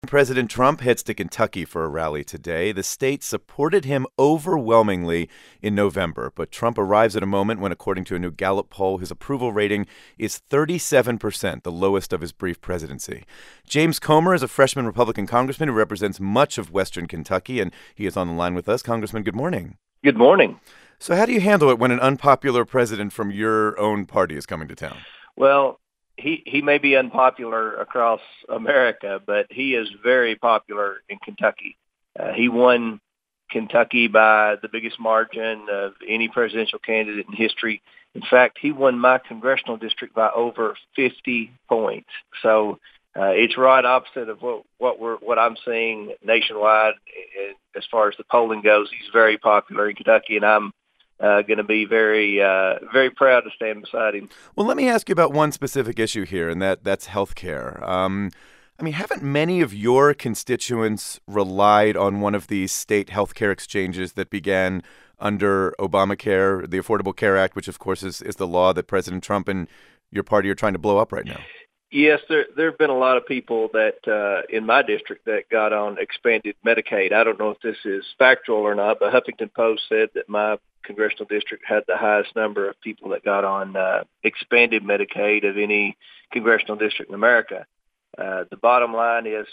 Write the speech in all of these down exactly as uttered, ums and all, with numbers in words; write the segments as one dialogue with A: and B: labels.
A: President Trump heads to Kentucky for a rally today. The state supported him overwhelmingly in November, but Trump arrives at a moment when, according to a new Gallup poll, his approval rating is thirty-seven percent, the lowest of his brief presidency. James Comer is a freshman Republican congressman who represents much of western Kentucky, and he is on the line with us. Congressman, good morning.
B: Good morning.
A: So how do you handle it when an unpopular president from your own party is coming to town?
B: Well, he, he may be unpopular across America, but he is very popular in Kentucky. Uh, he won Kentucky by the biggest margin of any presidential candidate in history. In fact, he won my congressional district by over fifty points. So uh, it's right opposite of what what we're what I'm seeing nationwide as far as the polling goes. He's very popular in Kentucky, and I'm Uh, going to be very, uh, very proud to stand beside him.
A: Well, let me ask you about one specific issue here, and that that's health care. Um, I mean, haven't many of your constituents relied on one of these state health care exchanges that began under Obamacare, the Affordable Care Act, which, of course, is, is the law that President Trump and your party are trying to blow up right now?
B: Yes, there there have been a lot of people that uh, in my district that got on expanded Medicaid. I don't know if this is factual or not, but Huffington Post said that my congressional district had the highest number of people that got on uh, expanded Medicaid of any congressional district in America. Uh, the bottom line is,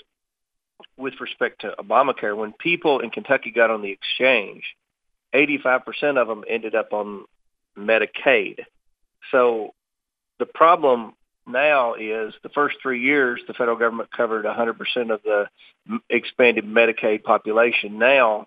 B: with respect to Obamacare, when people in Kentucky got on the exchange, eighty-five percent of them ended up on Medicaid. So the problem now is the first three years, the federal government covered one hundred percent of the expanded Medicaid population. Now,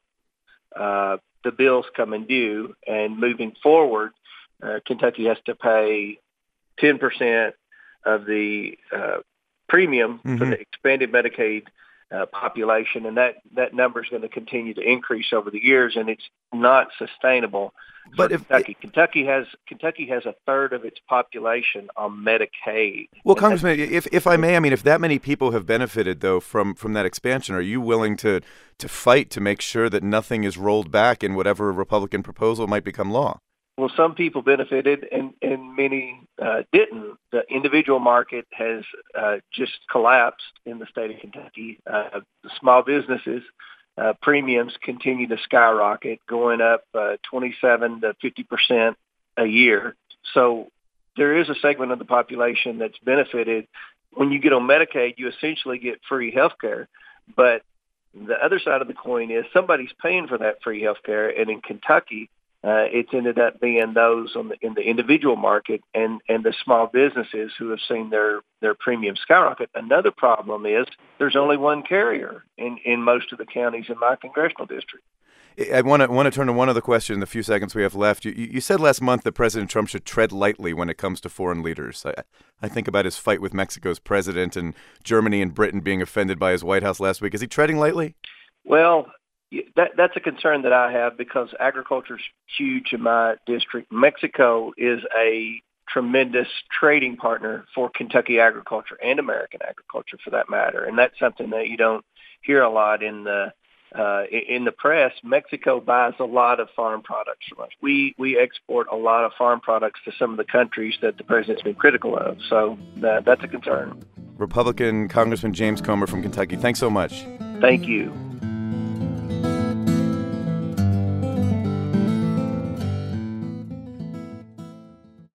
B: uh, the bill's coming due, and moving forward, uh, Kentucky has to pay ten percent of the uh, premium mm-hmm. for the expanded Medicaid uh, population, and that, that number is going to continue to increase over the years, and it's not sustainable. But if Kentucky. Kentucky has Kentucky has a third of its population on Medicaid.
A: Well, Congressman, if if I may, I mean, if that many people have benefited though from, from that expansion, are you willing to to fight to make sure that nothing is rolled back in whatever Republican proposal might become law?
B: Well, some people benefited and and many uh, didn't. The individual market has uh, just collapsed in the state of Kentucky. Uh, the small businesses. Uh, premiums continue to skyrocket, going up uh, twenty-seven to fifty percent a year. So there is a segment of the population that's benefited. When you get on Medicaid, you essentially get free health care. But the other side of the coin is somebody's paying for that free health care. And in Kentucky, uh, it's ended up being those on the, in the individual market and, and the small businesses who have seen their, their premium skyrocket. Another problem is there's only one carrier in, in most of the counties in my congressional district.
A: I want to want to turn to one other question in the few seconds we have left. You, you said last month that President Trump should tread lightly when it comes to foreign leaders. I, I think about his fight with Mexico's president and Germany and Britain being offended by his White House last week. Is he treading lightly?
B: Well, That, that's a concern that I have because agriculture is huge in my district. Mexico is a tremendous trading partner for Kentucky agriculture and American agriculture, for that matter, and that's something that you don't hear a lot in the uh, in the press. Mexico buys a lot of farm products from us. We we export a lot of farm products to some of the countries that the president's been critical of, so that, that's a concern.
A: Republican Congressman James Comer from Kentucky, thanks so much.
B: Thank you.